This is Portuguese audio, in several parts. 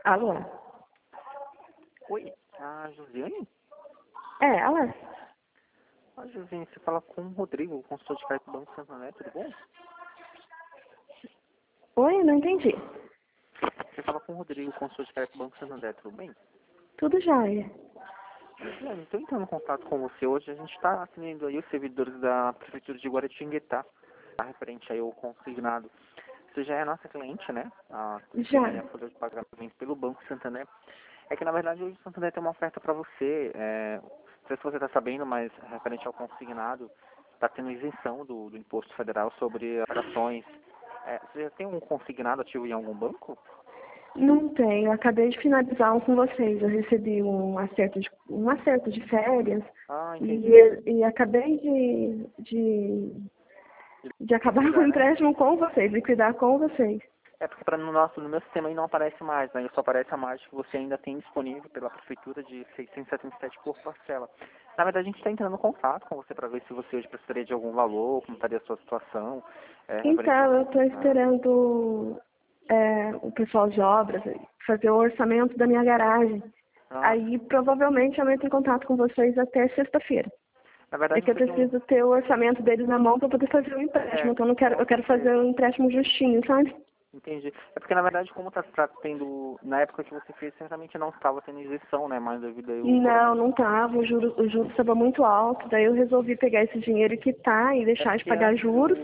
Alô? Oi, a Josiane? É, alô? A Josiane, você fala com o Rodrigo, consultor de crédito do Banco Santander, tudo bom? Oi, não entendi. Você fala com o Rodrigo, consultor de crédito do Banco Santander, tudo bem? Tudo jóia. Josiane, estou entrando em contato com você hoje. A gente está atendendo aí os servidores da Prefeitura de Guaratinguetá, tá referente aí ao consignado. Você já é nossa cliente, né? Você Já. tem a folha de pagamento pelo Banco Santander. É que, na verdade, hoje o Santander tem uma oferta para você. Não sei se você está sabendo, mas referente ao consignado, está tendo isenção do Imposto Federal sobre operações. Você já tem um consignado ativo em algum banco? Não tenho. Eu acabei de finalizar um com vocês. Eu recebi um acerto de férias Ah, entendi. e acabei de acabar com o Liquidar, né? empréstimo com vocês, liquidar com vocês. É porque no meu sistema aí não aparece mais, né? Só aparece a margem que você ainda tem disponível pela Prefeitura de 677 por parcela. Na verdade, a gente está entrando em contato com você para ver se você hoje precisaria de algum valor, como estaria a sua situação, referente Então, eu estou ao... esperando o pessoal de obras fazer o orçamento da minha garagem. Ah, Aí, provavelmente, eu entro em contato com vocês até sexta-feira. na É verdade, que eu você tem um... preciso ter o orçamento deles na mão para poder fazer o empréstimo. Então, Com eu quero fazer certeza. um empréstimo justinho, sabe? Entendi. É porque, na verdade, como tá tendo... Na época que você fez, certamente não estava tendo isenção, né? Mas devido aí ao Não, coronavírus. não tava. O juro estava muito alto. Daí eu resolvi pegar esse dinheiro e quitar e É deixar de porque pagar antes juros.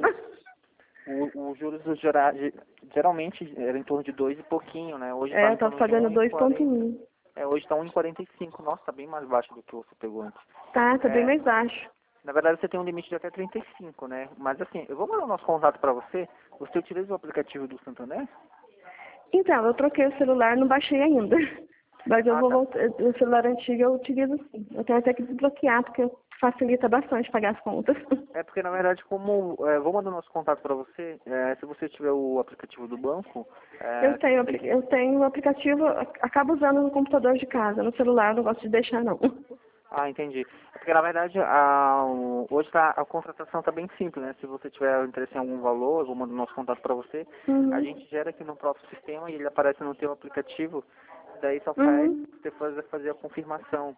os juros geralmente era em torno de 2 e pouquinho, né? Hoje está É, eu em tava torno de pagando 1,40. 2,1. Hoje está 1,45. Nossa, tá bem mais baixo do que você pegou antes. Tá bem mais baixo. Na verdade, você tem um limite de até 35, né? Mas assim, eu vou mandar o nosso contato para você. Você utiliza o aplicativo do Santander? Então, eu troquei o celular, não baixei ainda. Mas eu Ah, vou tá. voltar. O celular antigo eu utilizo sim. Eu tenho até que desbloquear, porque facilita bastante pagar as contas. É porque, na verdade, vou mandar o nosso contato para você. Se você tiver o aplicativo do banco, Eu tenho o aplicativo, acabo usando no computador de casa, no celular eu não gosto de deixar não. Ah, entendi. É porque, na verdade, hoje a contratação está bem simples, né? Se você tiver interesse em algum valor, eu vou mandar o nosso contato para você. A Uhum. gente gera aqui no próprio sistema e ele aparece no teu aplicativo. Daí só faz Uhum. você fazer a confirmação.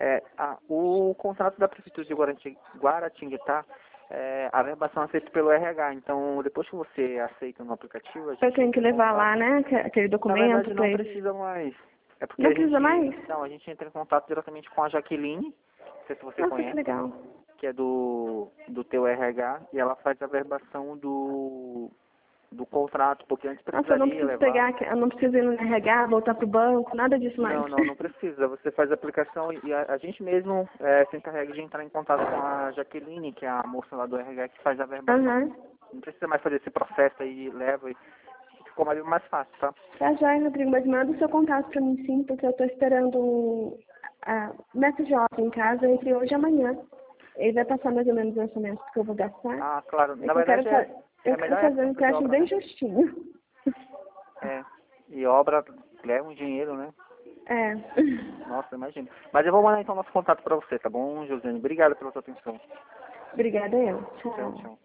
O contrato da Prefeitura de Guaratinguetá, a verbação é feita pelo RH. Então, depois que você aceita no aplicativo, a Eu gente tenho que entra em levar lá, contato. né, aquele Na documento verdade, pra não eles. precisa mais. É porque Não precisa mais? a gente entra em contato diretamente com a Jaqueline, não sei se você Nossa, que conhece, legal. que é do teu RH, e ela faz a verbação do contrato, porque antes Nossa, eu não precisaria preciso levar. eu não preciso ir no RH, voltar pro banco, nada disso mais. Não precisa. Você faz a aplicação e a gente mesmo se encarrega de entrar em contato com a Jaqueline, que é a moça lá do RH que faz a verbação. Aham. Não precisa mais fazer esse processo aí, leva e ficou mais fácil, tá? Tá joia, Rodrigo, mas manda o seu contato pra mim sim, porque eu tô esperando a message off em casa entre hoje e amanhã. Ele vai passar mais ou menos o orçamento que eu vou gastar. Ah, claro. É Na que verdade é eu a quero melhor fazer um época de empréstimo obra, bem né? justinho. É. E obra leva um dinheiro, né? É. Nossa, imagina. Mas eu vou mandar então nosso contato para você, tá bom, Josiane? Obrigado pela sua atenção. Obrigada, eu. Tchau, Tchau. tchau.